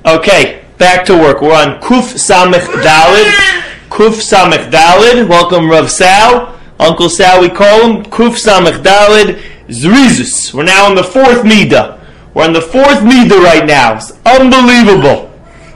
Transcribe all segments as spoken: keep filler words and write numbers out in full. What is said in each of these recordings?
Okay, back to work. We're on Kuf Samech Dalid. Kuf Samech Dalid. Welcome, Rav Sal. Uncle Sal, we call him. Kuf Samech Dalid. Zrizus. We're now on the fourth Midah. We're on the fourth Midah right now. It's unbelievable.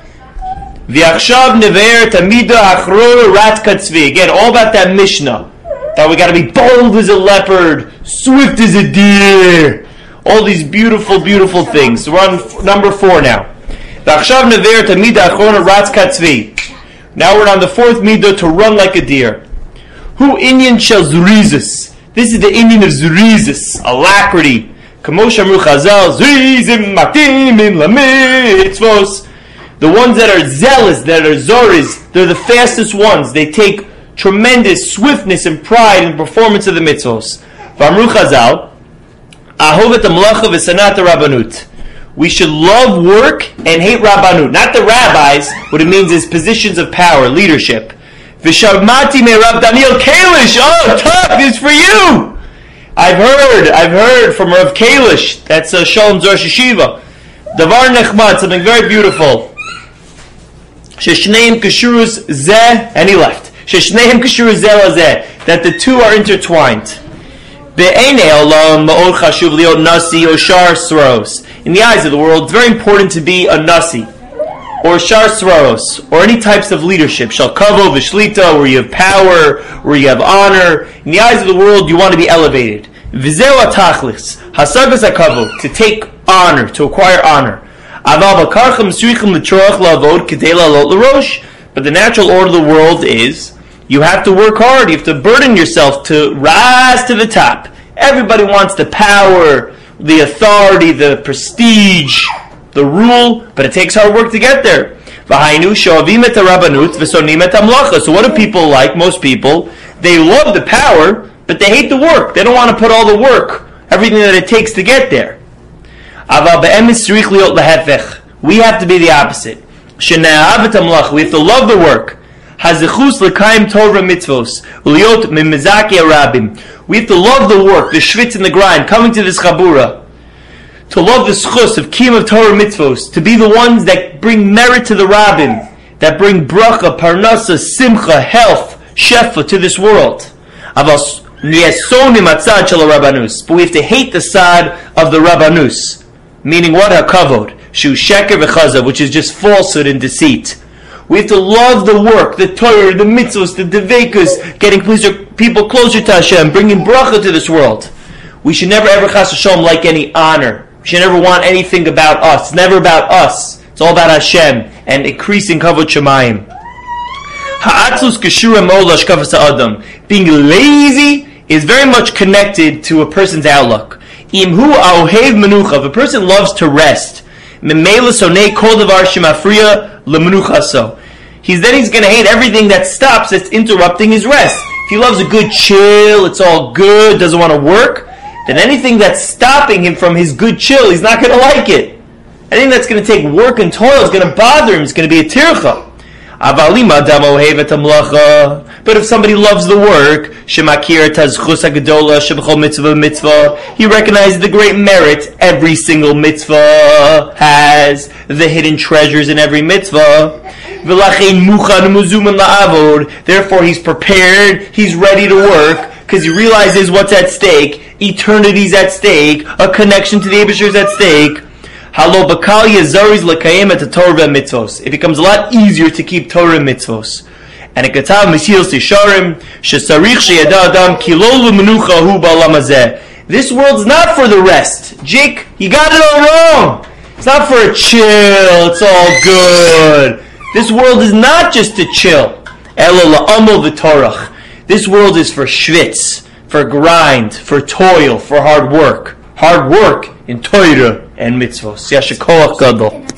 V'achshav never tamida achrona rat katzvi. Again, all about that Mishnah. That we got to be bold as a leopard, swift as a deer. All these beautiful, beautiful things. So we're on number four now. V'achshav never tamida achrona rat katzvi. Now we're on the fourth Midah, to run like a deer. Hu inyan shel zrizus. This is the Indian of zrizus, alacrity. Kamosh amru chazal, zrizim matimin lamitzvos. The ones that are zealous, that are zoris, they're the fastest ones. They take tremendous swiftness and pride in the performance of the mitzvos. V'amru chazal, ahovat amlacha v'sanat rabbanut. We should love work and hate rabbanut. Not the rabbis. What it means is positions of power, leadership. V'shavmati me Rav Daniel Kalish. Oh, Tuck, this is for you. I've heard, I've heard from Rav Kalish. That's uh, Shalom Zor Yeshiva. Davar nechmad, something very beautiful. Sheshneim kashurus zeh, and he left. Sheshneim kashurus zeh lazeh, that the two are intertwined. Be'enei olam ma'od chashuv liot nasi or shar sros. In the eyes of the world, it's very important to be a nasi, or shar sros, or any types of leadership. Shal kavo v'shlita, where you have power, where you have honor. In the eyes of the world, you want to be elevated. V'zeu atachlis, hasagas hakavo, to take honor, to acquire honor. Aval b'karchem suichem l'troach la'avod k'dei la'alot l'rosh. But the natural order of the world is, you have to work hard, you have to burden yourself to rise to the top. Everybody wants the power, the authority, the prestige, the rule, but it takes hard work to get there. So what do people like? Most people, they love the power, but they hate the work. They don't want to put all the work, everything that it takes to get there. We have to be the opposite. We have to love the work. We have to love the work, the schwitz and the grind, coming to this chabura. To love the schus of kiyum of Torah mitzvos, to be the ones that bring merit to the rabbim, that bring bracha, parnasa, simcha, health, shefa to this world. But we have to hate the side of the rabbanus, meaning what? HaKavod, shu sheker v'chazav, which is just falsehood and deceit. We have to love the work, the Torah, the mitzvos, the devekas, getting people closer to Hashem, bringing bracha to this world. We should never ever chas v'shalom like any honor. We should never want anything about us. It's never about us. It's all about Hashem and increasing kavod shemayim. Ha'atzlus keshura mo l'hashkafas ha'adam. Being lazy is very much connected to a person's outlook. Imhu aohev menucha. If a person loves to rest, memela sonei kol davar shemafriya lemenuchaso. He's then he's going to hate everything that stops, that's interrupting his rest. If he loves a good chill, it's all good, doesn't want to work, then anything that's stopping him from his good chill, he's not going to like it. Anything that's going to take work and toil is going to bother him. It's going to be a tircha. But if somebody loves the work, he recognizes the great merit every single mitzvah has, the hidden treasures in every mitzvah. Therefore he's prepared, he's ready to work, because he realizes what's at stake. Eternity's at stake, a connection to the Eibusher is at stake. It becomes a lot easier to keep Torah and mitzvos. And it katav Mesilas Yesharim shesarich sheyada adam ki lo lemenucha hu ba'olam hazeh. This world's not for the rest. Jake, you got it all wrong. It's not for a chill. It's all good. This world is not just to chill. Elo la'amol v'torach. This world is for schwitz, for grind, for toil, for hard work. Hard work in Torah and mitzvos. Yasher koach gadol.